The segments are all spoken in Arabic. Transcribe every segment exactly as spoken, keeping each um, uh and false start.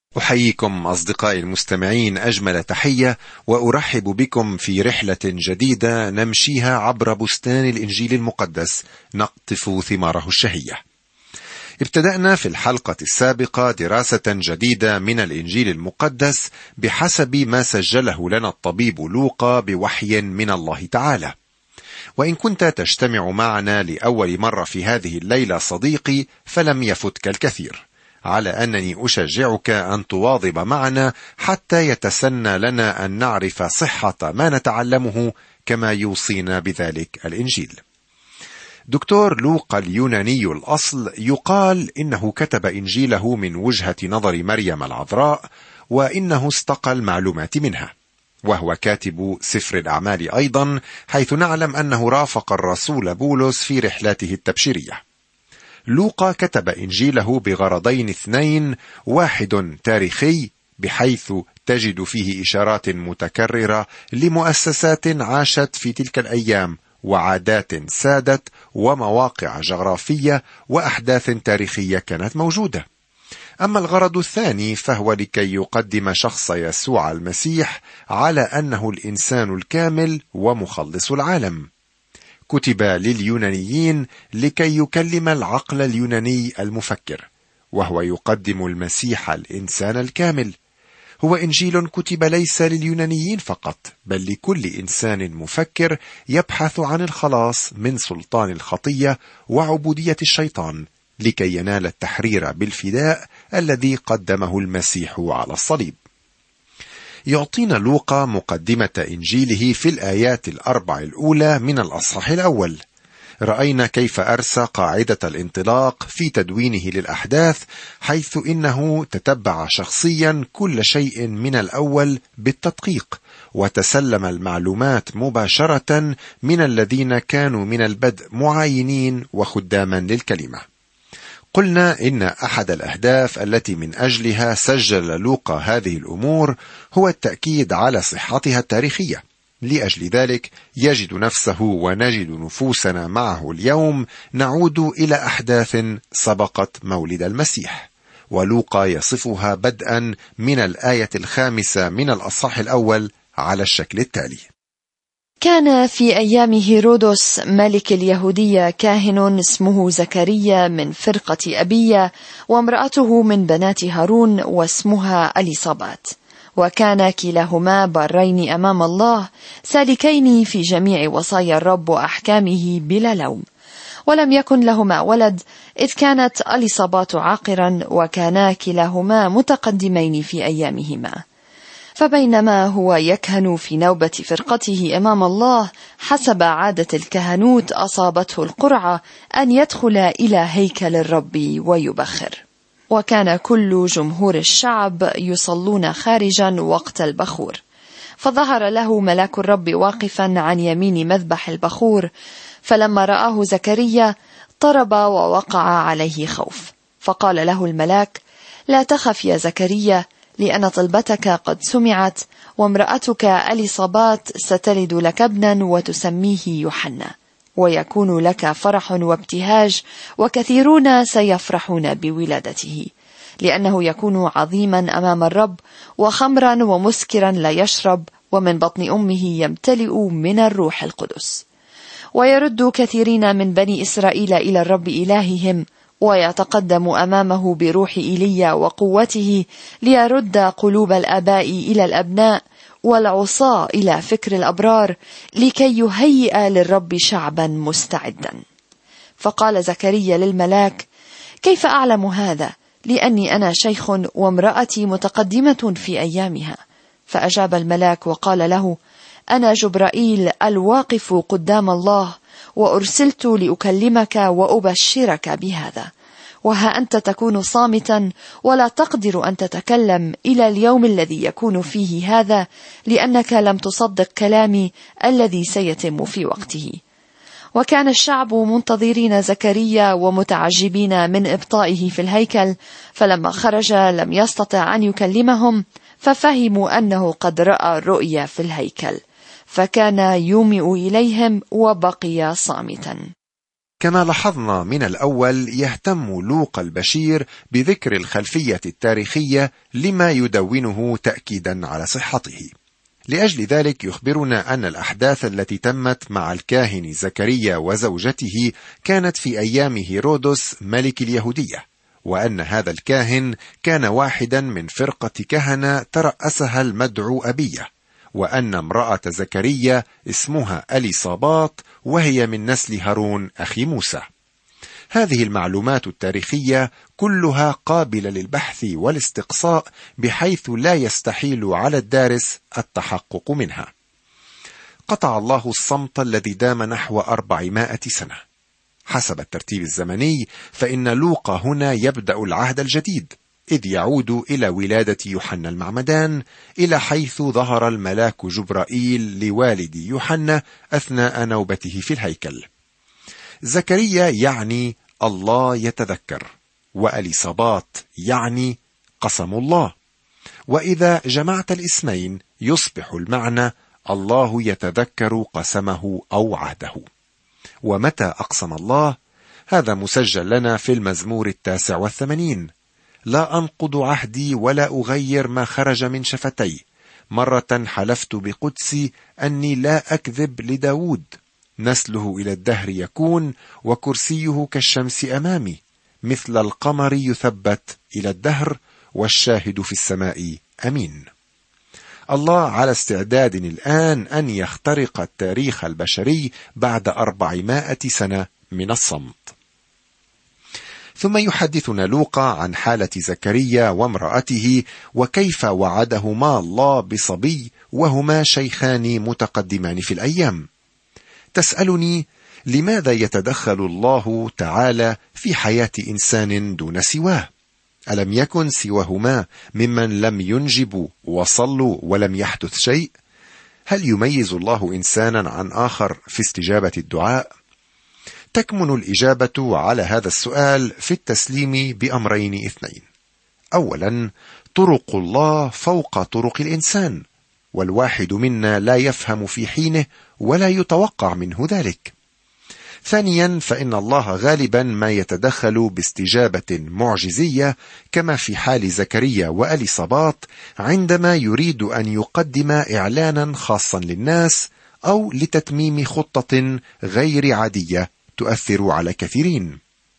أحييكم أصدقائي المستمعين أجمل تحية، وأرحب بكم في رحلة جديدة نمشيها عبر بستان الإنجيل المقدس نقطف ثماره الشهية. ابتدأنا في الحلقة السابقة دراسة جديدة من الإنجيل المقدس بحسب ما سجله لنا الطبيب لوقا بوحي من الله تعالى. وإن كنت تجتمع معنا لأول مرة في هذه الليلة صديقي، فلم يفتك الكثير، على أنني أشجعك أن تواظب معنا حتى يتسنى لنا أن نعرف صحة ما نتعلمه كما يوصينا بذلك الإنجيل. دكتور لوقا اليوناني الأصل يقال إنه كتب إنجيله من وجهة نظر مريم العذراء، وإنه استقى المعلومات منها، وهو كاتب سفر الأعمال أيضا، حيث نعلم أنه رافق الرسول بولس في رحلاته التبشيرية. لوقا كتب إنجيله بغرضين اثنين: واحد تاريخي، بحيث تجد فيه إشارات متكررة لمؤسسات عاشت في تلك الأيام، وعادات سادت، ومواقع جغرافية، وأحداث تاريخية كانت موجودة. أما الغرض الثاني فهو لكي يقدم شخص يسوع المسيح على أنه الإنسان الكامل ومخلص العالم. كتب لليونانيين لكي يكلم العقل اليوناني المفكر، وهو يقدم المسيح الإنسان الكامل. هو إنجيل كتب ليس لليونانيين فقط، بل لكل إنسان مفكر يبحث عن الخلاص من سلطان الخطية وعبودية الشيطان، لكي ينال التحرير بالفداء الذي قدمه المسيح على الصليب. يعطينا لوقا مقدمة إنجيله في الآيات الأربع الأولى من الأصحاح الأول. رأينا كيف أرسى قاعدة الانطلاق في تدوينه للأحداث، حيث إنه تتبع شخصيا كل شيء من الأول بالتدقيق، وتسلم المعلومات مباشرة من الذين كانوا من البدء معاينين وخداما للكلمة. قلنا إن أحد الأهداف التي من أجلها سجل لوقا هذه الأمور هو التأكيد على صحتها التاريخية. لأجل ذلك يجد نفسه ونجد نفوسنا معه اليوم نعود إلى أحداث سبقت مولد المسيح، ولوقا يصفها بدءا من الآية الخامسة من الأصحاح الأول على الشكل التالي: كان في أيام هيرودس ملك اليهودية كاهن اسمه زكريا من فرقة أبية، وامرأته من بنات هارون واسمها أليصابات، وكان كلاهما بارين أمام الله، سالكين في جميع وصايا الرب وأحكامه بلا لوم. ولم يكن لهما ولد، إذ كانت أليصابات عاقرا، وكانا كلاهما متقدمين في أيامهما. فبينما هو يكهن في نوبة فرقته أمام الله حسب عادة الكهنوت، أصابته القرعة أن يدخل إلى هيكل الرب ويبخر. وكان كل جمهور الشعب يصلون خارجا وقت البخور، فظهر له ملاك الرب واقفا عن يمين مذبح البخور، فلما رآه زكريا طرب ووقع عليه خوف، فقال له الملاك: لا تخف يا زكريا، لأن طلبتك قد سمعت، وامرأتك أليصابات ستلد لك ابنا وتسميه يوحنا، ويكون لك فرح وابتهاج، وكثيرون سيفرحون بولادته، لأنه يكون عظيما أمام الرب، وخمرا ومسكرا لا يشرب، ومن بطن أمه يمتلئ من الروح القدس. ويرد كثيرين من بني إسرائيل إلى الرب إلههم، ويتقدم أمامه بروح إيليا وقوته، ليرد قلوب الآباء إلى الأبناء والعصاة إلى فكر الأبرار، لكي يهيئ للرب شعبا مستعدا. فقال زكريا للملاك: كيف أعلم هذا؟ لأني أنا شيخ وامرأتي متقدمة في أيامها. فأجاب الملاك وقال له: أنا جبرائيل الواقف قدام الله، وأرسلت لأكلمك وأبشرك بهذا. وها أنت تكون صامتا ولا تقدر أن تتكلم إلى اليوم الذي يكون فيه هذا، لأنك لم تصدق كلامي الذي سيتم في وقته. وكان الشعب منتظرين زكريا ومتعجبين من إبطائه في الهيكل، فلما خرج لم يستطع أن يكلمهم، ففهموا أنه قد رأى الرؤيا في الهيكل، فكان يومئ إليهم وبقي صامتا. كما لاحظنا من الأول، يهتم لوقا البشير بذكر الخلفية التاريخية لما يدونه تأكيدا على صحته. لأجل ذلك يخبرنا أن الأحداث التي تمت مع الكاهن زكريا وزوجته كانت في أيام هيرودس ملك اليهودية، وأن هذا الكاهن كان واحدا من فرقة كهنة ترأسها المدعو أبية، وأن امرأة زكريا اسمها أليصابات، وهي من نسل هارون أخي موسى. هذه المعلومات التاريخية كلها قابلة للبحث والاستقصاء، بحيث لا يستحيل على الدارس التحقق منها. قطع الله الصمت الذي دام نحو أربعمائة سنة. حسب الترتيب الزمني فإن لوقا هنا يبدأ العهد الجديد، إذ يعود إلى ولادة يوحنا المعمدان، إلى حيث ظهر الملاك جبرائيل لوالد يوحنا أثناء نوبته في الهيكل. زكريا يعني الله يتذكر، وأليصابات يعني قسم الله، وإذا جمعت الاسمين يصبح المعنى الله يتذكر قسمه أو عهده. ومتى أقسم الله؟ هذا مسجل لنا في المزمور التاسع والثمانين: لا أنقض عهدي ولا أغير ما خرج من شفتي، مرة حلفت بقدسي أني لا أكذب لداود، نسله إلى الدهر يكون، وكرسيه كالشمس أمامي، مثل القمر يثبت إلى الدهر، والشاهد في السماء أمين. الله على استعداد الآن أن يخترق التاريخ البشري بعد أربعمائة سنة من الصمت. ثم يحدثنا لوقا عن حالة زكريا وامرأته، وكيف وعدهما الله بصبي وهما شيخان متقدمان في الأيام. تسألني لماذا يتدخل الله تعالى في حياة إنسان دون سواه؟ ألم يكن سواهما ممن لم ينجبوا وصلوا ولم يحدث شيء؟ هل يميز الله إنسانا عن آخر في استجابة الدعاء؟ تكمن الإجابة على هذا السؤال في التسليم بأمرين اثنين. أولا، طرق الله فوق طرق الإنسان، والواحد منا لا يفهم في حينه ولا يتوقع منه ذلك. ثانيا، فإن الله غالبا ما يتدخل باستجابة معجزية، كما في حال زكريا وأليصابات، عندما يريد أن يقدم إعلانا خاصا للناس، أو لتتميم خطة غير عادية تؤثر على كثيرين،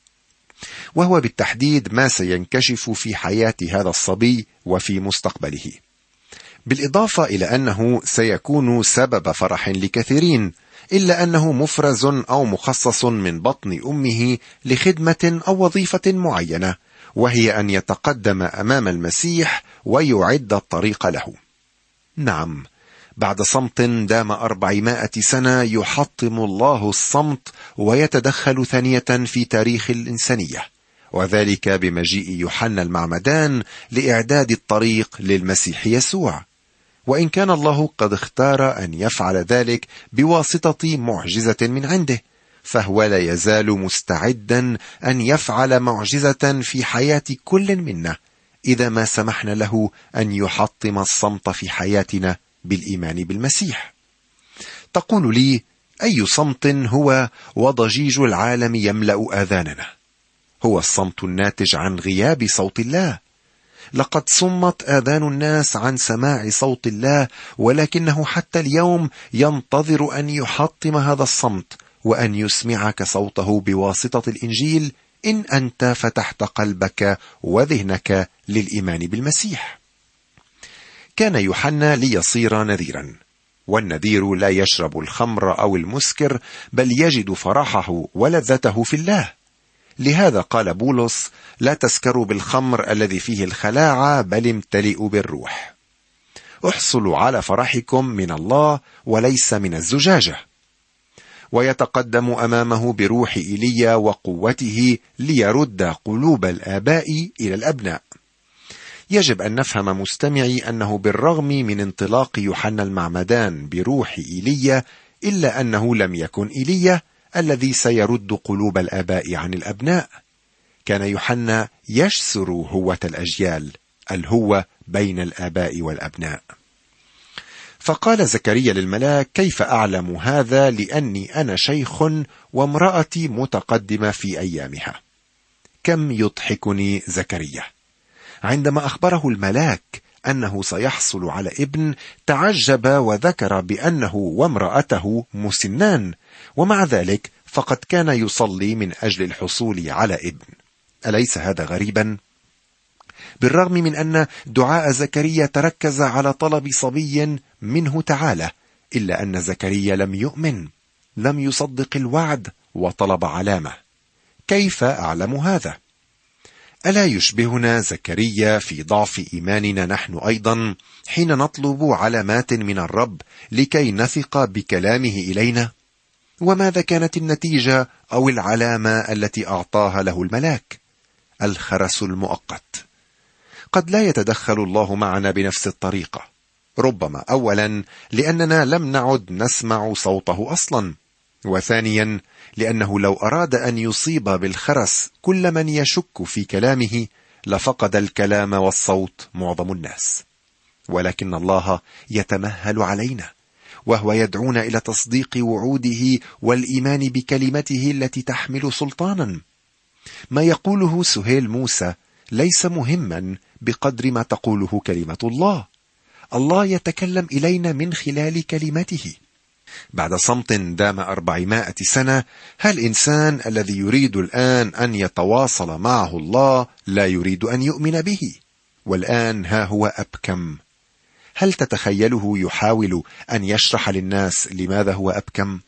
وهو بالتحديد ما سينكشف في حياة هذا الصبي وفي مستقبله، بالإضافة إلى أنه سيكون سبب فرح لكثيرين، إلا أنه مفرز أو مخصص من بطن أمه لخدمة أو وظيفة معينة، وهي أن يتقدم أمام المسيح ويعد الطريق له. نعم، بعد صمت دام أربعمائة سنة يحطم الله الصمت ويتدخل ثانية في تاريخ الإنسانية، وذلك بمجيء يوحنا المعمدان لإعداد الطريق للمسيح يسوع. وإن كان الله قد اختار أن يفعل ذلك بواسطة معجزة من عنده، فهو لا يزال مستعدا أن يفعل معجزة في حياة كل منا، إذا ما سمحنا له أن يحطم الصمت في حياتنا بالإيمان بالمسيح. تقول لي: أي صمت هو وضجيج العالم يملأ آذاننا؟ هو الصمت الناتج عن غياب صوت الله. لقد صمت آذان الناس عن سماع صوت الله، ولكنه حتى اليوم ينتظر أن يحطم هذا الصمت وأن يسمعك صوته بواسطة الإنجيل، إن أنت فتحت قلبك وذهنك للإيمان بالمسيح. كان يوحنا ليصير نذيرا، والنذير لا يشرب الخمر أو المسكر، بل يجد فرحه ولذته في الله. لهذا قال بولس: لا تسكروا بالخمر الذي فيه الخلاعة، بل امتلئوا بالروح. احصلوا على فرحكم من الله وليس من الزجاجة. ويتقدم أمامه بروح إيليا وقوته ليرد قلوب الآباء إلى الأبناء. يجب أن نفهم مستمعي أنه بالرغم من انطلاق يوحنا المعمدان بروح إيليا، إلا أنه لم يكن إيليا الذي سيرد قلوب الآباء عن الأبناء. كان يوحنا يشسر هوة الأجيال، الهوة بين الآباء والأبناء. فقال زكريا للملاك: كيف أعلم هذا لأني أنا شيخ وامرأتي متقدمة في أيامها؟ كم يضحكني زكريا عندما أخبره الملاك أنه سيحصل على ابن، تعجب وذكر بأنه وامرأته مسنان، ومع ذلك فقد كان يصلي من أجل الحصول على ابن. أليس هذا غريبا؟ بالرغم من أن دعاء زكريا تركز على طلب صبي منه تعالى، إلا أن زكريا لم يؤمن، لم يصدق الوعد وطلب علامة. كيف أعلم هذا؟ ألا يشبهنا زكريا في ضعف إيماننا نحن أيضا حين نطلب علامات من الرب لكي نثق بكلامه إلينا؟ وماذا كانت النتيجة أو العلامة التي أعطاها له الملاك؟ الخرس المؤقت. قد لا يتدخل الله معنا بنفس الطريقة، ربما أولا لأننا لم نعد نسمع صوته أصلا، وثانيا لأنه لو أراد أن يصيب بالخرس كل من يشك في كلامه لفقد الكلام والصوت معظم الناس. ولكن الله يتمهل علينا، وهو يدعونا إلى تصديق وعوده والإيمان بكلمته التي تحمل سلطانا. ما يقوله سهيل موسى ليس مهما بقدر ما تقوله كلمة الله. الله يتكلم إلينا من خلال كلمته. بعد صمت دام أربعمائة سنة، هل الإنسان الذي يريد الآن أن يتواصل معه الله لا يريد أن يؤمن به؟ والآن ها هو أبكم. هل تتخيله يحاول أن يشرح للناس لماذا هو أبكم؟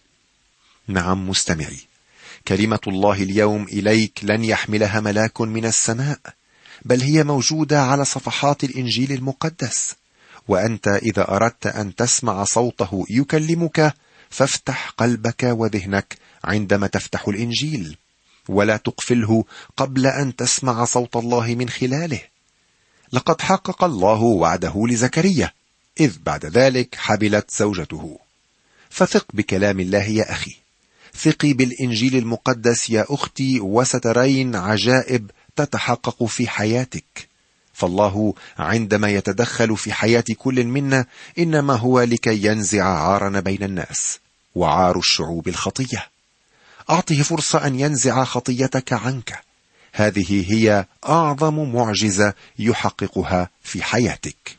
نعم مستمعي، كلمة الله اليوم إليك لن يحملها ملاك من السماء، بل هي موجودة على صفحات الإنجيل المقدس. وأنت إذا أردت أن تسمع صوته يكلمك فافتح قلبك وذهنك عندما تفتح الإنجيل، ولا تقفله قبل أن تسمع صوت الله من خلاله. لقد حقق الله وعده لزكريا، إذ بعد ذلك حبلت زوجته. فثق بكلام الله يا أخي، ثقي بالإنجيل المقدس يا أختي، وسترين عجائب تتحقق في حياتك. فالله عندما يتدخل في حياة كل منا إنما هو لكي ينزع عارنا بين الناس، وعار الشعوب الخطية. أعطه فرصة أن ينزع خطيتك عنك. هذه هي أعظم معجزة يحققها في حياتك.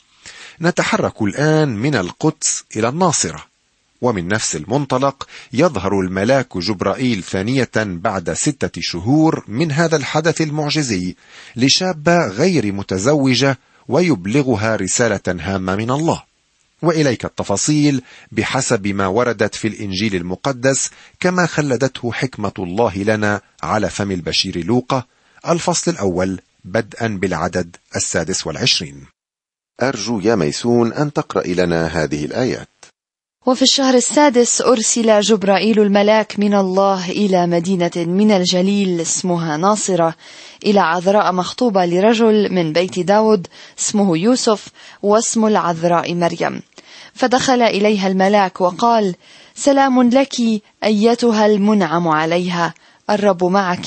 نتحرك الآن من القدس إلى الناصرة، ومن نفس المنطلق يظهر الملاك جبرائيل ثانية بعد ستة شهور من هذا الحدث المعجزي لشابة غير متزوجة، ويبلغها رسالة هامة من الله. وإليك التفاصيل بحسب ما وردت في الإنجيل المقدس كما خلدته حكمة الله لنا على فم البشير لوقا، الفصل الأول بدءا بالعدد السادس والعشرين. أرجو يا ميسون أن تقرأ لنا هذه الآيات. وفي الشهر السادس أرسل جبرائيل الملاك من الله إلى مدينة من الجليل اسمها ناصرة، إلى عذراء مخطوبة لرجل من بيت داود اسمه يوسف، واسم العذراء مريم. فدخل إليها الملاك وقال: سلام لك أيتها المنعم عليها، الرب معك،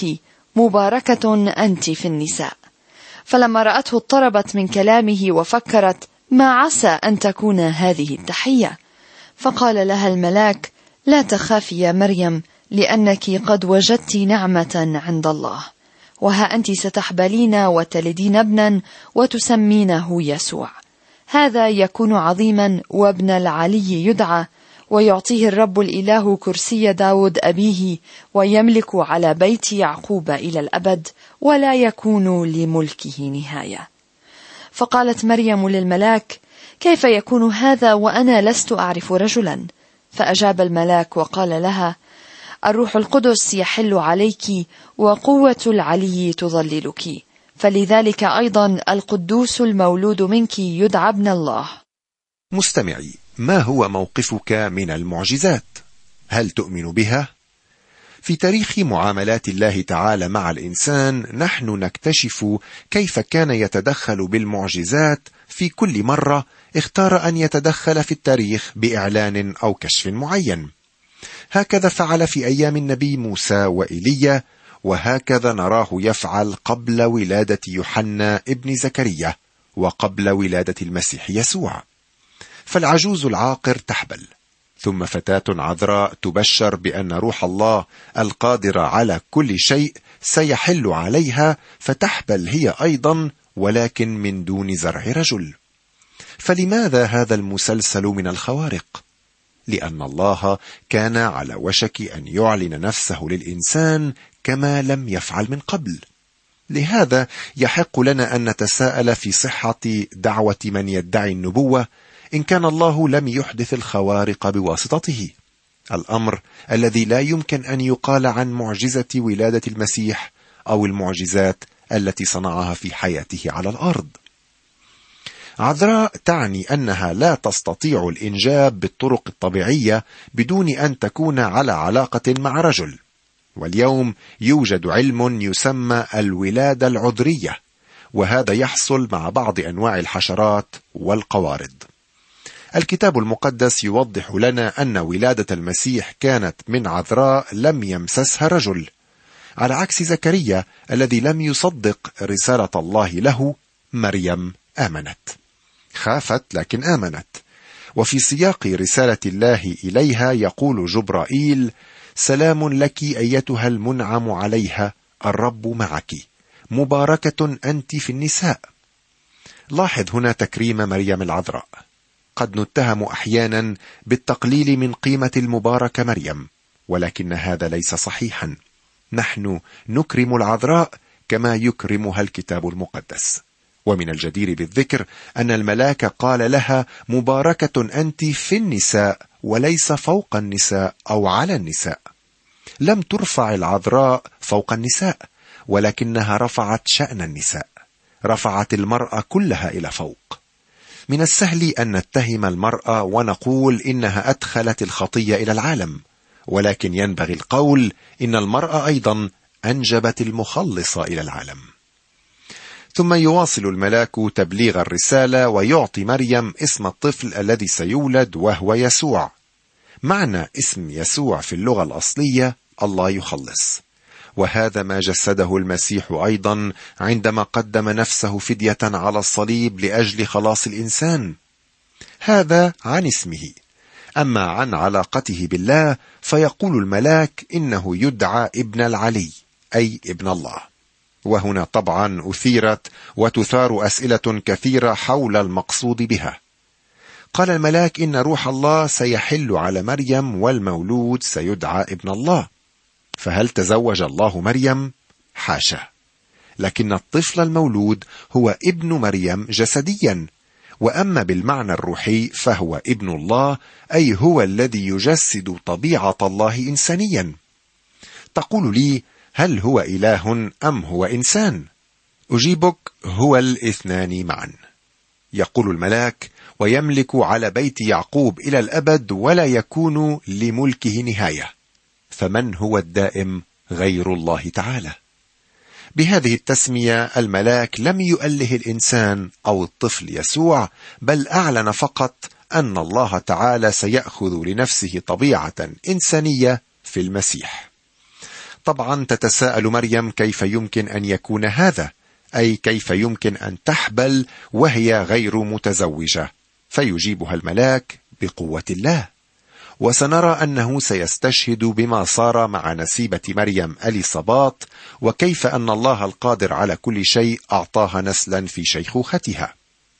مباركة أنت في النساء. فلما رأته اضطربت من كلامه وفكرت ما عسى أن تكون هذه التحية. فقال لها الملاك: لا تخافي يا مريم، لأنك قد وجدت نعمة عند الله، وها أنت ستحبلين وتلدين ابنا وتسمينه يسوع. هذا يكون عظيما، وابن العلي يدعى، ويعطيه الرب الإله كرسي داود أبيه، ويملك على بيت يعقوب إلى الأبد، ولا يكون لملكه نهاية. فقالت مريم للملاك: كيف يكون هذا وأنا لست أعرف رجلا؟ فأجاب الملاك وقال لها: الروح القدس يحل عليك، وقوة العلي تظللك، فلذلك أيضا القدوس المولود منك يدعى ابن الله. مستمعي، ما هو موقفك من المعجزات؟ هل تؤمن بها؟ في تاريخ معاملات الله تعالى مع الإنسان نحن نكتشف كيف كان يتدخل بالمعجزات في كل مرة اختار أن يتدخل في التاريخ بإعلان أو كشف معين. هكذا فعل في أيام النبي موسى وإيليا، وهكذا نراه يفعل قبل ولادة يوحنا ابن زكريا، وقبل ولادة المسيح يسوع. فالعجوز العاقر تحبل، ثم فتاة عذراء تبشر بأن روح الله القادر على كل شيء سيحل عليها، فتحبل هي أيضا، ولكن من دون زرع رجل. فلماذا هذا المسلسل من الخوارق؟ لأن الله كان على وشك أن يعلن نفسه للإنسان كما لم يفعل من قبل. لهذا يحق لنا أن نتساءل في صحة دعوة من يدعي النبوة إن كان الله لم يحدث الخوارق بواسطته، الأمر الذي لا يمكن أن يقال عن معجزة ولادة المسيح أو المعجزات التي صنعها في حياته على الأرض. عذراء تعني أنها لا تستطيع الإنجاب بالطرق الطبيعية بدون أن تكون على علاقة مع رجل، واليوم يوجد علم يسمى الولادة العذرية، وهذا يحصل مع بعض أنواع الحشرات والقوارض. الكتاب المقدس يوضح لنا أن ولادة المسيح كانت من عذراء لم يمسسها رجل، على عكس زكريا الذي لم يصدق رسالة الله له. مريم آمنت، خافت لكن آمنت. وفي سياق رسالة الله إليها يقول جبرائيل: سلام لك أيتها المنعم عليها، الرب معك، مباركة أنت في النساء. لاحظ هنا تكريم مريم العذراء. قد نتهم أحيانا بالتقليل من قيمة المباركة مريم، ولكن هذا ليس صحيحا. نحن نكرم العذراء كما يكرمها الكتاب المقدس. ومن الجدير بالذكر أن الملاك قال لها: مباركة أنت في النساء، وليس فوق النساء أو على النساء. لم ترفع العذراء فوق النساء، ولكنها رفعت شأن النساء، رفعت المرأة كلها إلى فوق. من السهل أن نتهم المرأة ونقول إنها أدخلت الخطية إلى العالم، ولكن ينبغي القول إن المرأة أيضا أنجبت المخلص إلى العالم. ثم يواصل الملاك تبليغ الرسالة ويعطي مريم اسم الطفل الذي سيولد، وهو يسوع. معنى اسم يسوع في اللغة الأصلية الله يخلص، وهذا ما جسده المسيح أيضا عندما قدم نفسه فدية على الصليب لأجل خلاص الإنسان. هذا عن اسمه. أما عن علاقته بالله فيقول الملاك إنه يدعى ابن العلي، أي ابن الله. وهنا طبعا أثيرت وتثار أسئلة كثيرة حول المقصود بها. قال الملاك إن روح الله سيحل على مريم والمولود سيدعى ابن الله. فهل تزوج الله مريم؟ حاشا، لكن الطفل المولود هو ابن مريم جسديا، وأما بالمعنى الروحي فهو ابن الله، أي هو الذي يجسد طبيعة الله إنسانيا. تقول لي: هل هو إله أم هو إنسان؟ أجيبك: هو الاثنان معا. يقول الملاك: ويملك على بيت يعقوب إلى الأبد، ولا يكون لملكه نهاية. فمن هو الدائم غير الله تعالى؟ بهذه التسمية الملاك لم يؤله الإنسان أو الطفل يسوع، بل أعلن فقط أن الله تعالى سيأخذ لنفسه طبيعة إنسانية في المسيح. طبعا تتساءل مريم: كيف يمكن أن يكون هذا؟ أي كيف يمكن أن تحبل وهي غير متزوجة؟ فيجيبها الملاك: بقوة الله. وسنرى أنه سيستشهد بما صار مع نسيبة مريم إليصابات، وكيف أن الله القادر على كل شيء أعطاها نسلا في شيخوختها.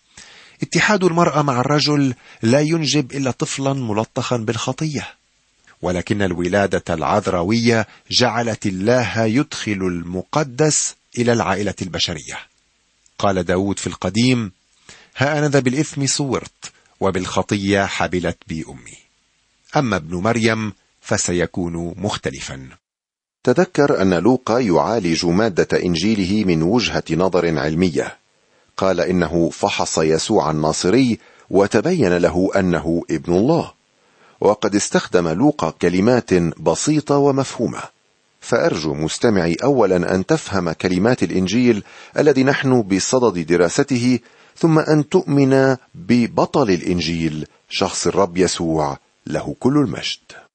اتحاد المرأة مع الرجل لا ينجب إلا طفلا ملطخا بالخطية، ولكن الولادة العذراوية جعلت الله يدخل المقدس إلى العائلة البشرية. قال داود في القديم: ها أنا ذا بالإثم صورت، وبالخطية حبلت بي أمي. أما ابن مريم فسيكون مختلفا. تذكر أن لوقا يعالج مادة إنجيله من وجهة نظر علمية. قال إنه فحص يسوع الناصري وتبين له أنه ابن الله، وقد استخدم لوقا كلمات بسيطة ومفهومة. فأرجو مستمعي أولا أن تفهم كلمات الإنجيل الذي نحن بصدد دراسته، ثم أن تؤمن ببطل الإنجيل شخص الرب يسوع، له كل المجد.